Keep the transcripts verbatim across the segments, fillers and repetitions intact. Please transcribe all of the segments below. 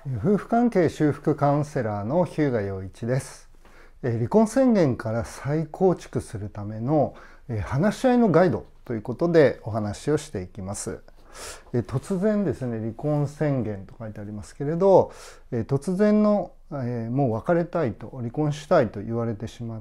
夫婦関係修復カウンセラーの日向陽一です。離婚宣言から再構築するための話し合いのガイドということでお話をしていきます。突然ですね、離婚宣言と書いてありますけれど、突然のもう別れたいと、離婚したいと言われてしまって、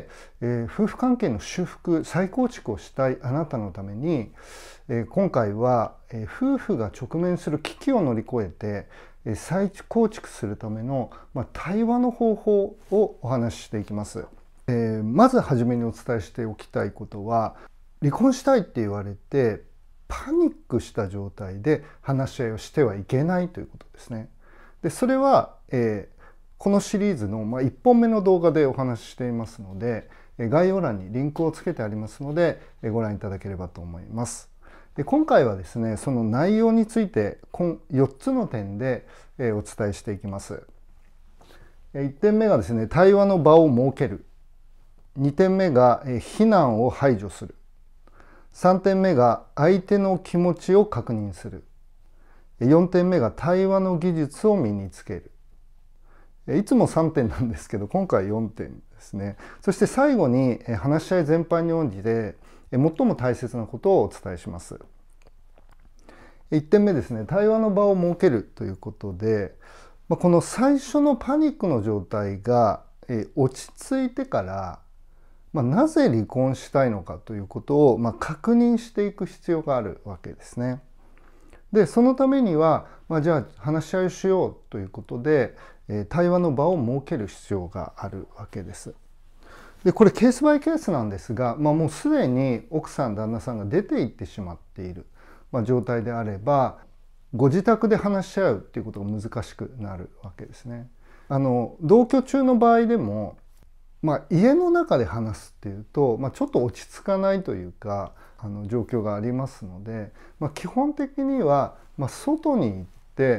夫婦関係の修復再構築をしたいあなたのために、今回は夫婦が直面する危機を乗り越えて再構築するための対話の方法をお話ししていきます。まずはじめにお伝えしておきたいことは、離婚したいって言われてパニックした状態で話し合いをしてはいけないということですね。でそれは、えー、このシリーズの、まあ、いっぽんめの動画でお話ししていますので、概要欄にリンクをつけてありますのでご覧いただければと思います。で今回はですね、その内容についてよっつの点でお伝えしていきます。いってんめがですね、対話の場を設ける。にてんめが非難を排除する。さんてんめが相手の気持ちを確認する。よんてんめが対話の技術を身につける。いつもさんてんなんですけど、今回よんてんですね。そして最後に話し合い全般に応じて最も大切なことをお伝えします。いってんめですね、対話の場を設けるということで、この最初のパニックの状態が落ち着いてから、まあ、なぜ離婚したいのかということを、まあ、確認していく必要があるわけですね。でそのためには、まあ、じゃあ話し合いをしようということで、えー、対話の場を設ける必要があるわけです。でこれケースバイケースなんですが、まあ、もうすでに奥さん旦那さんが出て行ってしまっている、まあ、状態であれば、ご自宅で話し合うっていうことが難しくなるわけですね。あの同居中の場合でも、まあ、家の中で話すっていうと、まあ、ちょっと落ち着かないというかあの状況がありますので、まあ、基本的には、まあ、外に行って、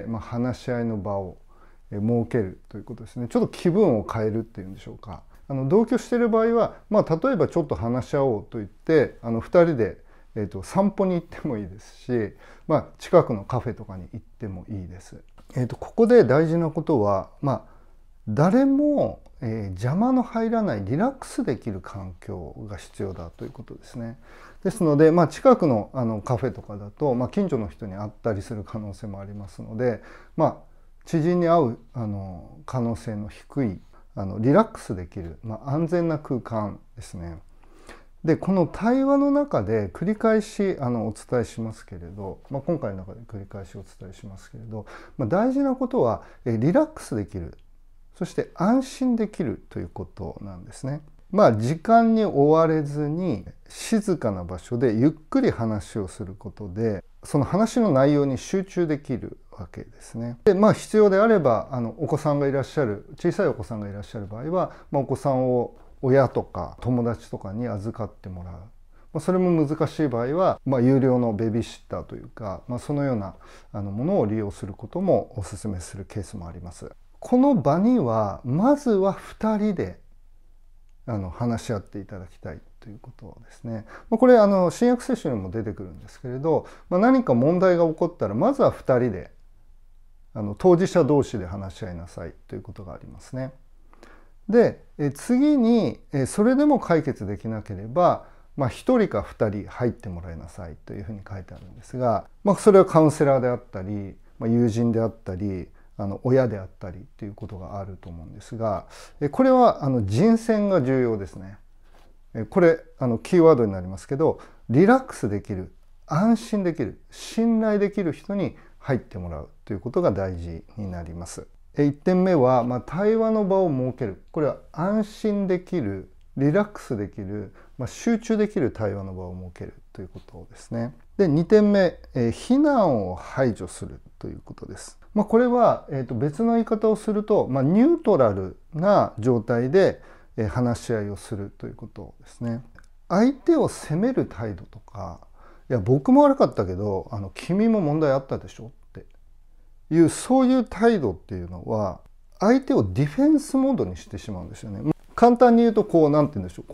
まあ、話し合いの場を設けるということですね。ちょっと気分を変えるっていうんでしょうか。あの同居している場合は、まあ、例えばちょっと話し合おうと言ってあのふたりで、えーと、散歩に行ってもいいですし、まあ、近くのカフェとかに行ってもいいです。えーと、ここで大事なことは、まあ、誰もえー、邪魔の入らないリラックスできる環境が必要だということですね。ですので、まあ、近くの、あのカフェとかだと、まあ、近所の人に会ったりする可能性もありますので、まあ、知人に会うあの可能性の低いあのリラックスできる、まあ、安全な空間ですね。でこの対話の中で繰り返しあのお伝えしますけれど、まあ、今回の中で繰り返しお伝えしますけれど、まあ、大事なことはえリラックスできる、そして安心できるということなんですね。まあ時間に追われずに静かな場所でゆっくり話をすることで、その話の内容に集中できるわけですね。でまあ必要であればあのお子さんがいらっしゃる、小さいお子さんがいらっしゃる場合は、まあ、お子さんを親とか友達とかに預かってもらう。まあ、それも難しい場合は、まあ、有料のベビーシッターというか、まあ、そのようなあのものを利用することもお勧めするケースもあります。この場にはまずはふたりであの話し合っていただきたいということですね。これあの新約聖書にも出てくるんですけれど、まあ、何か問題が起こったらまずはふたりであの当事者同士で話し合いなさいということがありますね。で次にそれでも解決できなければ、まあ、ひとりかふたり入ってもらいなさいというふうに書いてあるんですが、まあ、それはカウンセラーであったり、まあ、友人であったりあの親であったりということがあると思うんですが、これはあの人選が重要ですね。これあのキーワードになりますけど、リラックスできる、安心できる、信頼できる人に入ってもらうということが大事になります。いってんめは、まあ、対話の場を設ける。これは安心できる、リラックスできる、まあ、集中できる対話の場を設けるということですね。でにてんめ、えー、非難を排除するということです。まあ、これは、えー、と別の言い方をすると、まあ、ニュートラルな状態で、えー、話し合いをするということですね。相手を責める態度とか、いや僕も悪かったけどあの君も問題あったでしょっていうそういう態度っていうのは相手をディフェンスモードにしてしまうんですよね。簡単に言うとこうなんて言うんでしょう、こ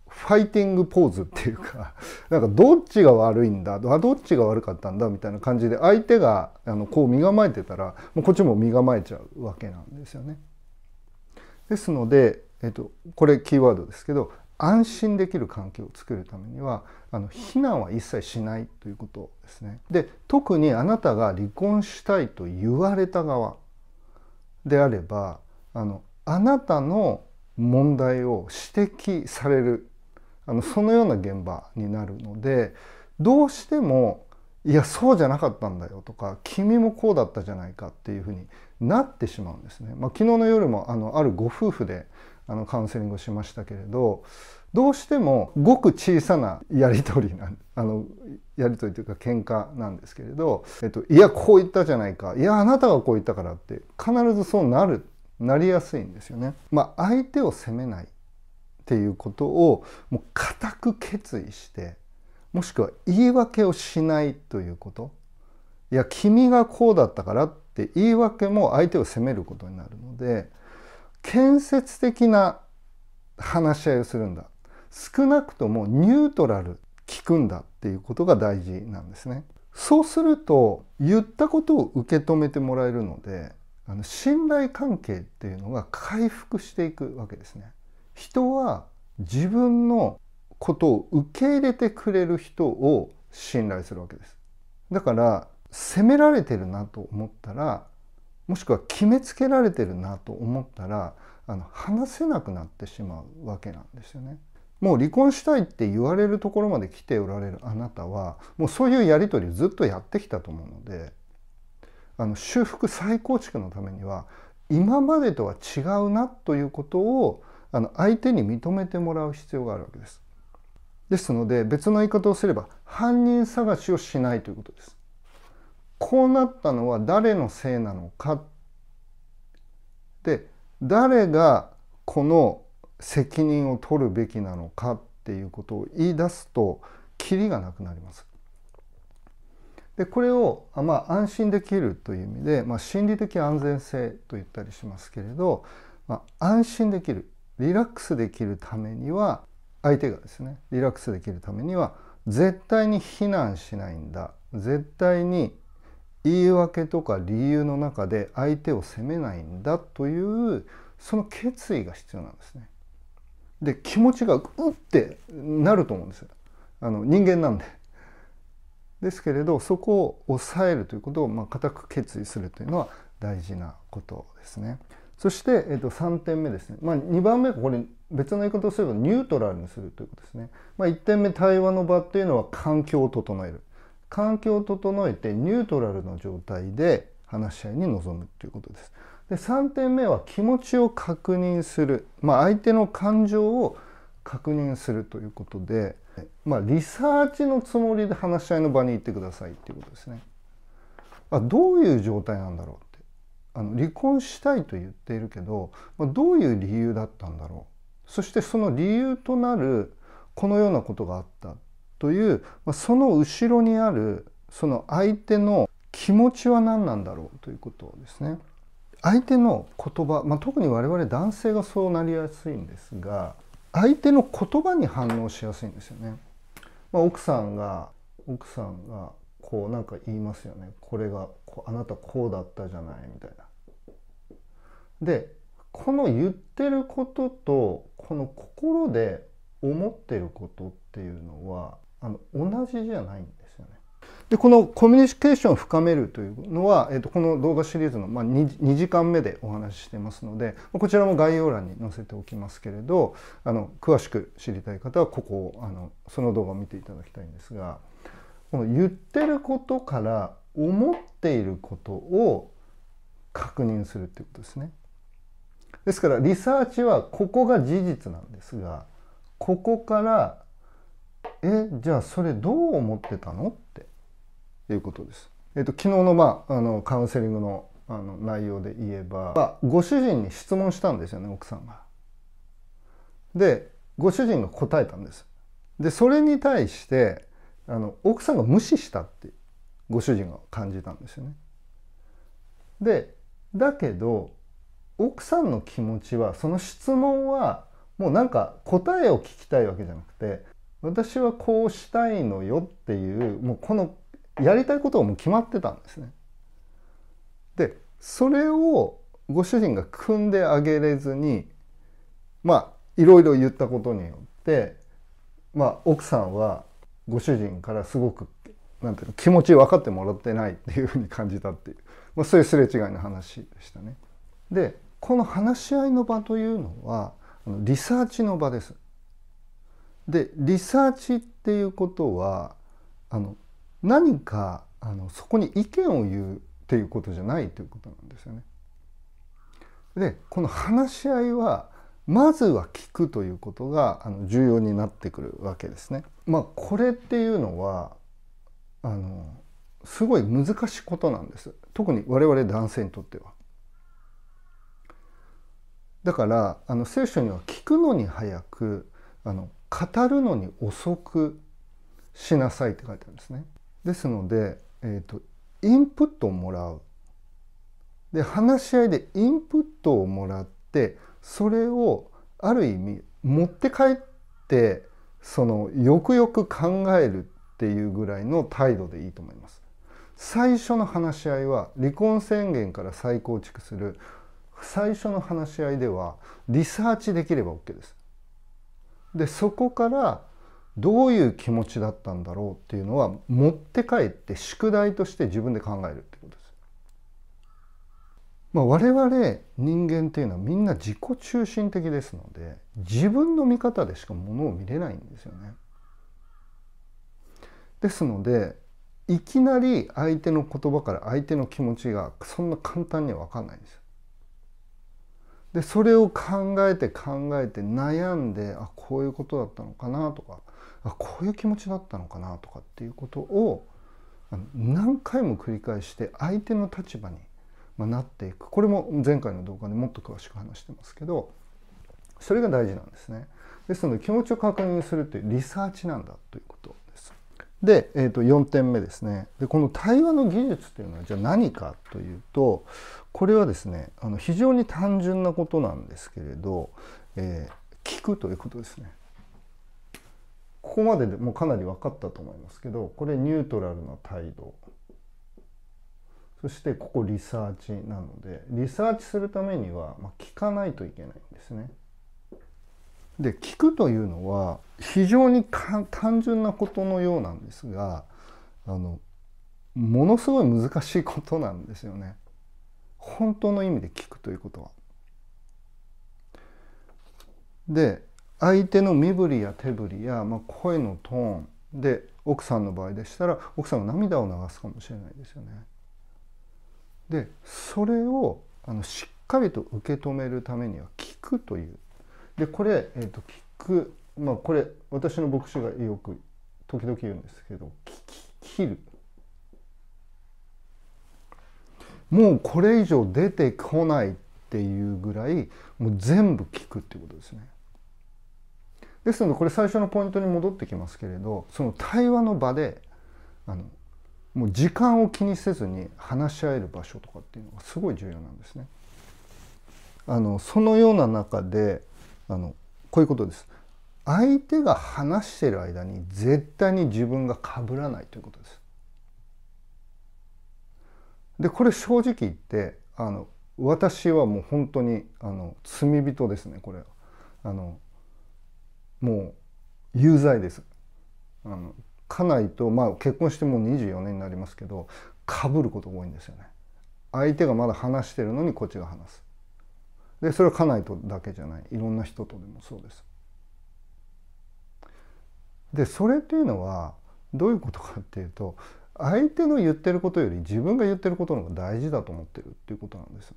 ファイティングポーズっていうか、なんかどっちが悪いんだ、あどっちが悪かったんだみたいな感じで、相手があのこう身構えてたらもうこっちも身構えちゃうわけなんですよね。ですので、えっと、これキーワードですけど、安心できる環境を作るためにはあの非難は一切しないということですね。で、特にあなたが離婚したいと言われた側であれば、あのあなたの問題を指摘される、あのそのような現場になるので、どうしてもいやそうじゃなかったんだよとか、君もこうだったじゃないかっていうふうになってしまうんですね。まあ、昨日の夜もあのあるご夫婦であのカウンセリングをしましたけれど、どうしてもごく小さなやり取りなんあのやり取りというか喧嘩なんですけれど、えっと、いやこう言ったじゃないか、いやあなたがこう言ったからって必ずそうなるなりやすいんですよね。まあ、相手を責めないっていうことをもう固く決意して、もしくは言い訳をしないということ。いや君がこうだったからって言い訳も相手を責めることになるので、建設的な話し合いをするんだ、少なくともニュートラル聞くんだっていうことが大事なんですね。そうすると言ったことを受け止めてもらえるので、あの信頼関係っていうのが回復していくわけですね。人は自分のことを受け入れてくれる人を信頼するわけです。だから責められてるなと思ったら、もしくは決めつけられてるなと思ったら、あの話せなくなってしまうわけなんですよね。もう離婚したいって言われるところまで来ておられるあなたは、もうそういうやり取りをずっとやってきたと思うので、あの修復再構築のためには今までとは違うなということをあの相手に認めてもらう必要があるわけです。ですので別の言い方をすれば、犯人探しをしないということです。こうなったのは誰のせいなのかで、誰がこの責任を取るべきなのかっていうことを言い出すとキリがなくなります。でこれを、まあ、安心できるという意味で、まあ、心理的安全性と言ったりしますけれど、まあ、安心できる、リラックスできるためには、相手がですねリラックスできるためには絶対に非難しないんだ、絶対に言い訳とか理由の中で相手を責めないんだというその決意が必要なんですね。で気持ちがうってなると思うんですよ、あの人間なんで。ですけれどそこを抑えるということを、まあ、固く決意するというのは大事なことですね。そして、えっと、さんてんめですね、まあ、にばんめがこれ別の言い方をすればニュートラルにするということですね。まあ、いってんめ、対話の場っていうのは環境を整える、環境を整えてニュートラルの状態で話し合いに臨むということです。でさんてんめは気持ちを確認する、まあ、相手の感情を確認するということで、まあ、リサーチのつもりで話し合いの場に行ってくださいっていうことですね。あ、どういう状態なんだろうって、あの離婚したいと言っているけど、まあ、どういう理由だったんだろう、そしてその理由となるこのようなことがあったという、まあ、その後ろにあるその相手の気持ちは何なんだろうということですね。相手の言葉、まあ、特に我々男性がそうなりやすいんですが、相手の言葉に反応しやすいんですよね。まあ、奥さんが奥さんがこうなんか言いますよね。これがあなたこうだったじゃないみたいな。でこの言ってることとこの心で思ってることっていうのはあの同じじゃないんですよね。でこのコミュニケーションを深めるというのは、えー、とこの動画シリーズの、まあ、に, にじかんめでお話ししてますので、こちらも概要欄に載せておきますけれど、あの詳しく知りたい方はここをあのその動画を見ていただきたいんですが、この言ってることから思っていることを確認するっていうことですね。ですからリサーチはここが事実なんですが、ここからえじゃあそれどう思ってたのっていうことです。えっと、昨日の,、まあ、あのカウンセリング の, あの内容で言えば、まあ、ご主人に質問したんですよね、奥さんが。でご主人が答えたんです。でそれに対してあの奥さんが無視したってご主人が感じたんですよね。でだけど奥さんの気持ちは、その質問はもうなんか答えを聞きたいわけじゃなくて、私はこうしたいのよっていう、もうこのやりたいことがもう決まってたんですね。でそれをご主人が汲んであげれずに、まあいろいろ言ったことによって、まあ奥さんはご主人からすごくなんていうの、気持ち分かってもらってないっていうふうに感じたっていう、まあ、そういうすれ違いの話でしたね。でこの話し合いの場というのはリサーチの場です。でリサーチっていうことはあの何かあのそこに意見を言うっていうことじゃないということなんですよね。でこの話し合いはまずは聞くということがあの重要になってくるわけですね。まあこれっていうのはあのすごい難しいことなんです。特に我々男性にとっては。だからあの聖書には聞くのに早くあの語るのに遅くしなさいって書いてあるんですね。ですので、えーと、インプットをもらう。で話し合いでインプットをもらってそれをある意味持って帰ってそのよくよく考えるっていうぐらいの態度でいいと思います。最初の話し合いは離婚宣言から再構築する最初の話し合いではリサーチできれば OK です。でそこからどういう気持ちだったんだろうっていうのは持って帰って宿題として自分で考えるってことです。まあ、我々人間っていうのはみんな自己中心的ですので自分の見方でしかものを見れないんですよね。ですのでいきなり相手の言葉から相手の気持ちがそんな簡単には分かんないんですよ。でそれを考えて考えて悩んで、あこういうことだったのかなとか、あこういう気持ちだったのかなとかっていうことを何回も繰り返して相手の立場になっていく。これも前回の動画でもっと詳しく話してますけど、それが大事なんですね。ですので気持ちを確認するというリサーチなんだということです。で、えー、とよんてんめですね。でこの対話の技術というのはじゃあ何かというと、これはですねあの非常に単純なことなんですけれど、えー、聞くということですね。ここまででもうかなり分かったと思いますけど、これニュートラルな態度、そしてここリサーチなので、リサーチするためには、まあ、聞かないといけないんですね。で聞くというのは非常に単純なことのようなんですが、あのものすごい難しいことなんですよね。本当の意味で聞くということは。で相手の身振りや手振りや、まあ、声のトーンで、奥さんの場合でしたら奥さんが涙を流すかもしれないですよね。でそれをあのしっかりと受け止めるためには聞くという。でこれ、えー、と聞く、まあこれ私の牧師がよく時々言うんですけど、聞き切る。もうこれ以上出てこないっていうぐらいもう全部聞くっていうことですね。ですのでこれ最初のポイントに戻ってきますけれど、その対話の場であのもう時間を気にせずに話し合える場所とかっていうのがすごい重要なんですね。あのそのような中であのこういうことです。相手が話している間に絶対に自分が被らないということです。でこれ正直言ってあの私はもう本当にあの罪人ですね。これあのもう有罪です。あの家内と、まあ、結婚してもうにじゅうよねんになりますけど被ることが多いんですよね。相手がまだ話してるのにこっちが話す。でそれは家内とだけじゃない、いろんな人とでもそうです。でそれっていうのはどういうことかっていうと、相手の言ってることより自分が言ってることの方が大事だと思ってるっていうことなんです。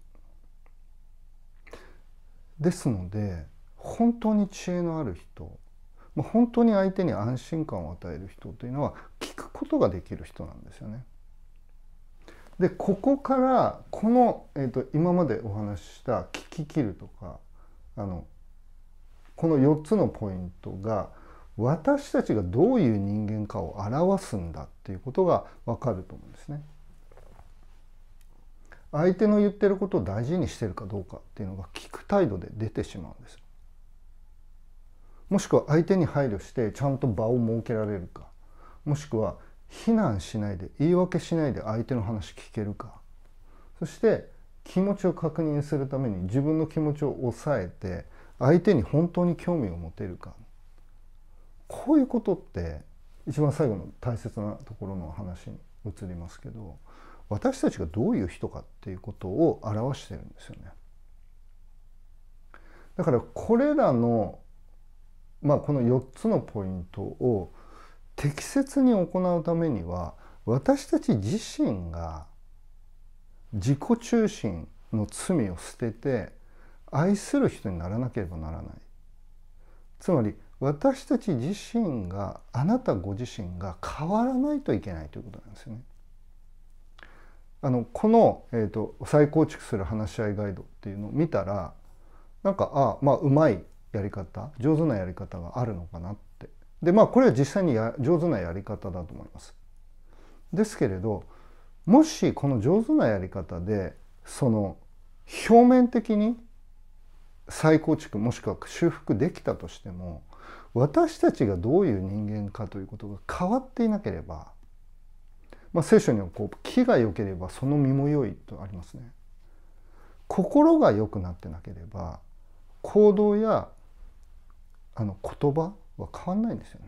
ですので本当に知恵のある人、本当に相手に安心感を与える人というのは聞くことができる人なんですよね。でここからこの、えーと、今までお話しした聞き切るとかあのこのよっつのポイントが私たちがどういう人間かを表すんだっていうことが分かると思うんですね。相手の言ってることを大事にしてるかどうかっていうのが聞く態度で出てしまうんです。 もしくは相手に配慮してちゃんと場を設けられるか、もしくは非難しないで言い訳しないで相手の話聞けるか、そして気持ちを確認するために自分の気持ちを抑えて相手に本当に興味を持てるか、こういうことって一番最後の大切なところの話に移りますけど、私たちがどういう人かっていうことを表してるんですよね。だからこれらのまあこのよっつのポイントを適切に行うためには、私たち自身が自己中心の罪を捨てて愛する人にならなければならない。つまり私たち自身が、あなたご自身が変わらないといけないということなんですよね。あのこの、えーと、再構築する話し合いガイドっていうのを見たら、なんかあまあうまいやり方、上手なやり方があるのかなって。でまあこれは実際にや上手なやり方だと思います。ですけれど、もしこの上手なやり方でその表面的に再構築もしくは修復できたとしても、私たちがどういう人間かということが変わっていなければ、まあ、聖書にはこう気が良ければその身も良いとありますね。心が良くなってなければ行動やあの言葉は変わんないんですよね。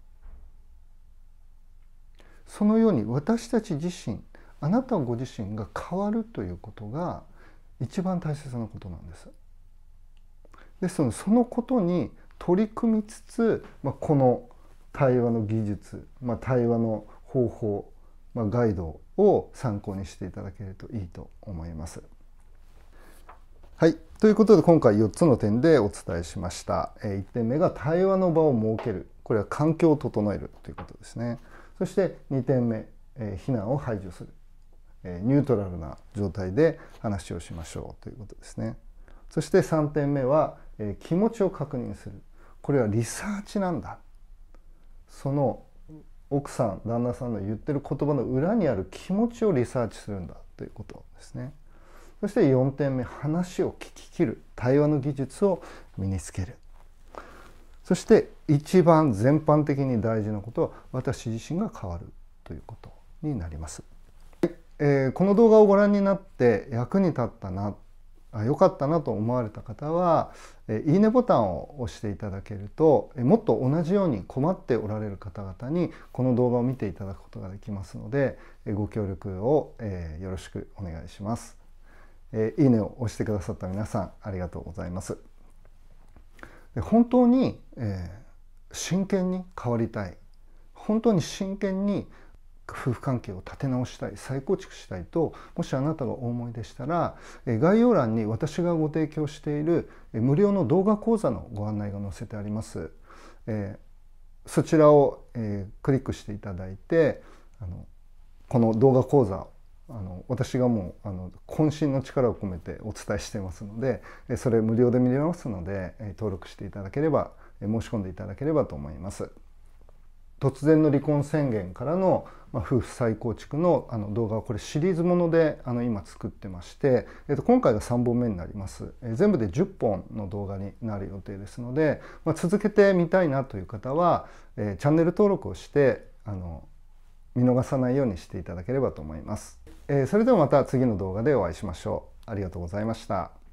そのように私たち自身、あなたご自身が変わるということが一番大切なことなんです。ですのでそのことに取り組みつつ、まあ、この対話の技術、まあ、対話の方法、まあ、ガイドを参考にしていただけるといいと思います。はい、ということで今回よっつの点でお伝えしました。いってんめが対話の場を設ける。これは環境を整えるということですね。そしてにてんめ、非難を排除する。ニュートラルな状態で話をしましょうということですね。そしてさんてんめは気持ちを確認する。これはリサーチなんだ。その奥さん、旦那さんの言ってる言葉の裏にある気持ちをリサーチするんだということですね。そしてよんてんめ、話を聞き切る。対話の技術を身につける。そして一番全般的に大事なことは、私自身が変わるということになります。えー、この動画をご覧になって役に立ったな、あ、良かったなと思われた方は、えー、いいねボタンを押していただけると、えー、もっと同じように困っておられる方々にこの動画を見ていただくことができますので、えー、ご協力を、えー、よろしくお願いします。えー、いいねを押してくださった皆さんありがとうございます。で本当に、えー、真剣に変わりたい、本当に真剣に夫婦関係を立て直したい、再構築したいともしあなたがお思いでしたら、概要欄に私がご提供している無料の動画講座のご案内が載せてあります。えー、そちらを、えー、クリックしていただいて、あのこの動画講座、あの私がもうあの渾身の力を込めてお伝えしていますので、それ無料で見れますので登録していただければ、申し込んでいただければと思います。突然の離婚宣言からの、まあ、夫婦再構築のあの動画はこれシリーズものであの今作ってまして、えっと、今回がさんぼんめになります。え全部でじゅっぽんの動画になる予定ですので、まあ、続けてみたいなという方は、えー、チャンネル登録をしてあの見逃さないようにしていただければと思います。えー、それではまた次の動画でお会いしましょう。ありがとうございました。